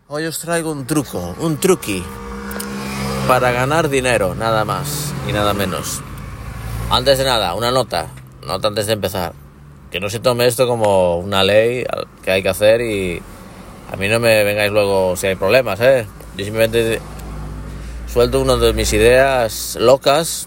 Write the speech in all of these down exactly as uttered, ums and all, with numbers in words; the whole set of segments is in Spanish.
Hoy os traigo un truco, un truqui para ganar dinero, nada más y nada menos. Antes de nada, una nota, nota antes de empezar. Que no se tome esto como una ley que hay que hacer y a mí no me vengáis luego si hay problemas, ¿eh? Yo simplemente suelto una de mis ideas locas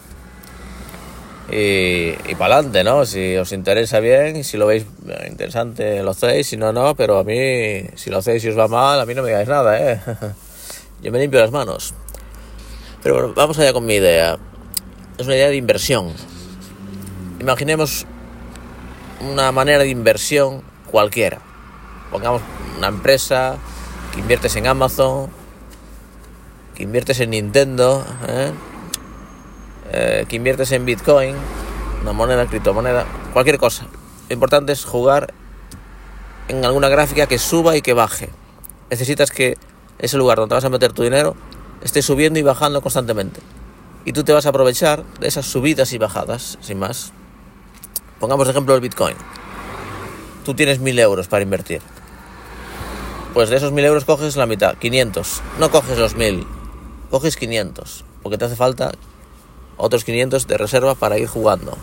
y, y para adelante, ¿no? Si os interesa bien y si lo veis interesante lo hacéis, si no, no, pero a mí, si lo hacéis y os va mal, a mí no me digáis nada, ¿eh? Yo me limpio las manos. Pero bueno, vamos allá con mi idea. Es una idea de inversión. Imaginemos una manera de inversión cualquiera. Pongamos una empresa que inviertes en Amazon, que inviertes en Nintendo, ¿eh? Eh, que inviertes en Bitcoin, una moneda, criptomoneda, cualquier cosa. Lo importante es jugar en alguna gráfica que suba y que baje. Necesitas que ese lugar donde vas a meter tu dinero esté subiendo y bajando constantemente. Y tú te vas a aprovechar de esas subidas y bajadas, sin más. Pongamos de ejemplo el Bitcoin. Tú tienes mil euros para invertir. Pues de esos mil euros coges la mitad, quinientos. No coges los mil, coges quinientos, porque te hace falta otros quinientos de reserva para ir jugando.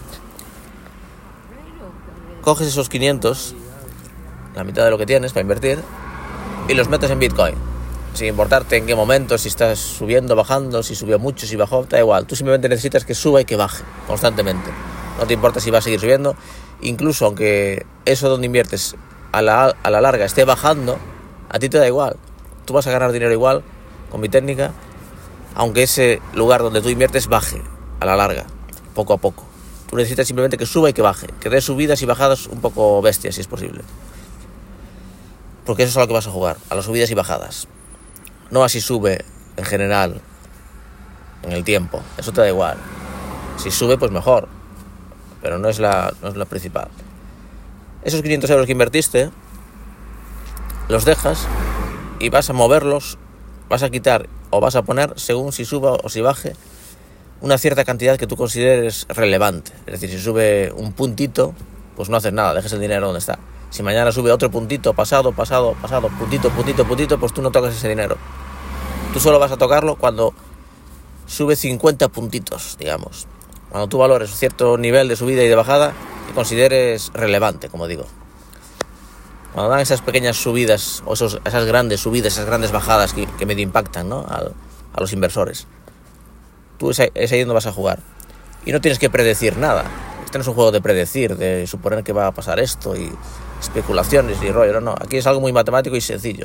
Coges esos quinientos, la mitad de lo que tienes para invertir, y los metes en Bitcoin. Sin importarte en qué momento, si estás subiendo, bajando, si subió mucho, si bajó, da igual. Tú simplemente necesitas que suba y que baje constantemente. No te importa si va a seguir subiendo. Incluso aunque eso donde inviertes a la, a la larga esté bajando, a ti te da igual. Tú vas a ganar dinero igual con mi técnica, aunque ese lugar donde tú inviertes baje a la larga, poco a poco. Tú necesitas simplemente que suba y que baje, que dé subidas y bajadas un poco bestias, si es posible. Porque eso es a lo que vas a jugar, a las subidas y bajadas. No así sube en general, en el tiempo, eso te da igual. Si sube, pues mejor, pero no es la, no es la principal. Esos quinientos euros que invertiste, los dejas y vas a moverlos, vas a quitar o vas a poner, según si suba o si baje, una cierta cantidad que tú consideres relevante. Es decir, si sube un puntito, pues no haces nada, dejes el dinero donde está. Si mañana sube otro puntito, pasado, pasado, pasado, puntito, puntito, puntito, pues tú no tocas ese dinero. Tú solo vas a tocarlo cuando sube cincuenta puntitos, digamos. Cuando tú valores cierto nivel de subida y de bajada que consideres relevante, como digo. Cuando dan esas pequeñas subidas, o esos, esas grandes subidas, esas grandes bajadas que, que medio impactan, ¿no? a, a los inversores. Tú es, es ahí donde vas a jugar. Y no tienes que predecir nada. Este no es un juego de predecir, de suponer que va a pasar esto y especulaciones y rollo. No, no. Aquí es algo muy matemático y sencillo.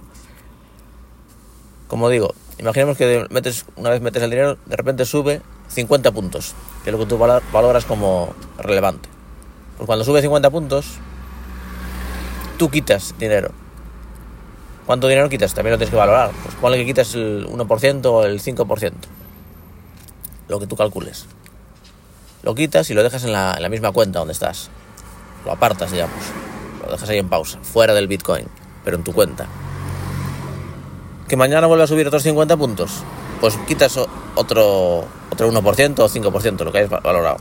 Como digo, imaginemos que metes, una vez metes el dinero, de repente sube cincuenta puntos, que es lo que tú valoras como relevante. Pues cuando sube cincuenta puntos, tú quitas dinero. ¿Cuánto dinero quitas? También lo tienes que valorar. Pues ponle que quitas el uno por ciento o el cinco por ciento. Lo que tú calcules. Lo quitas y lo dejas en la, en la misma cuenta donde estás. Lo apartas, digamos. Lo dejas ahí en pausa, fuera del Bitcoin, pero en tu cuenta. ¿Que mañana vuelve a subir otros cincuenta puntos? Pues quitas otro, otro uno por ciento o cinco por ciento, lo que hayas valorado.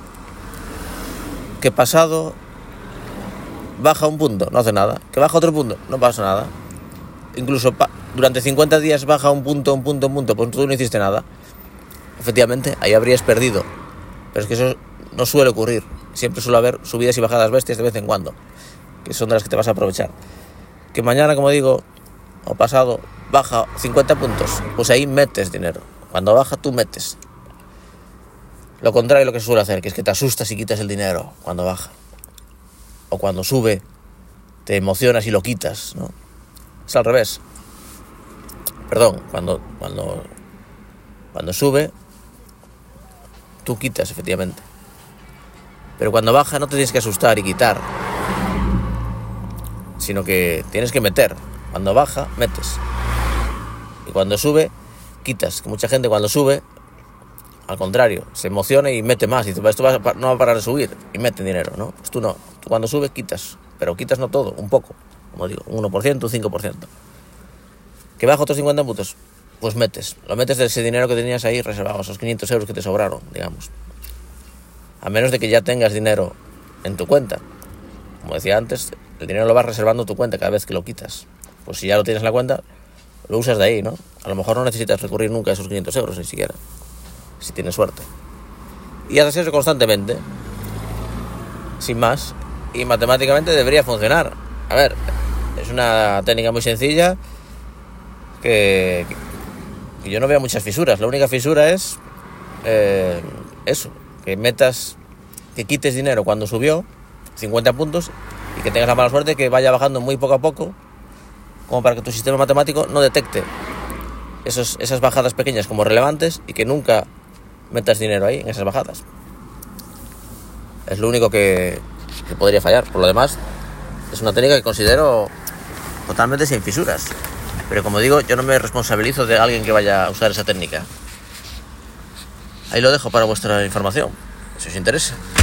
¿Que pasado baja un punto? No hace nada. ¿Que baja otro punto? No pasa nada. Incluso pa- durante cincuenta días baja un punto, un punto, un punto, pues tú no hiciste nada. Efectivamente, ahí habrías perdido. Pero es que eso no suele ocurrir. Siempre suele haber subidas y bajadas bestias de vez en cuando, que son de las que te vas a aprovechar. Que mañana, como digo, o pasado, baja cincuenta puntos, pues ahí metes dinero. Cuando baja, tú metes. Lo contrario de lo que se suele hacer, que es que te asustas y quitas el dinero cuando baja. O cuando sube, te emocionas y lo quitas, ¿no? Es al revés. Perdón, cuando, cuando, cuando sube, tú quitas, efectivamente. Pero cuando baja no te tienes que asustar y quitar, sino que tienes que meter. Cuando baja, metes. Y cuando sube, quitas. Que mucha gente cuando sube, al contrario, se emociona y mete más. Y dice, esto va a, no va a parar de subir. Y mete dinero, ¿no? Pues tú no. Tú cuando subes, quitas. Pero quitas no todo, un poco. Como digo, un uno por ciento, un cinco por ciento. ¿Que baja otros cincuenta puntos? Pues metes. Lo metes de ese dinero que tenías ahí reservado, esos quinientos euros que te sobraron, digamos. A menos de que ya tengas dinero en tu cuenta. Como decía antes, el dinero lo vas reservando en tu cuenta cada vez que lo quitas. Pues si ya lo tienes en la cuenta, lo usas de ahí, ¿no? A lo mejor no necesitas recurrir nunca a esos quinientos euros, ni siquiera, si tienes suerte. Y haces eso constantemente, sin más, y matemáticamente debería funcionar. A ver, es una técnica muy sencilla que, que yo no veo muchas fisuras. La única fisura es eh, eso, que metas, que quites dinero cuando subió cincuenta puntos y que tengas la mala suerte que vaya bajando muy poco a poco, como para que tu sistema matemático no detecte esos, esas bajadas pequeñas como relevantes y que nunca metas dinero ahí en esas bajadas. Es lo único que, que podría fallar. Por lo demás, es una técnica que considero totalmente sin fisuras. Pero como digo, yo no me responsabilizo de alguien que vaya a usar esa técnica. Ahí lo dejo para vuestra información, si os interesa.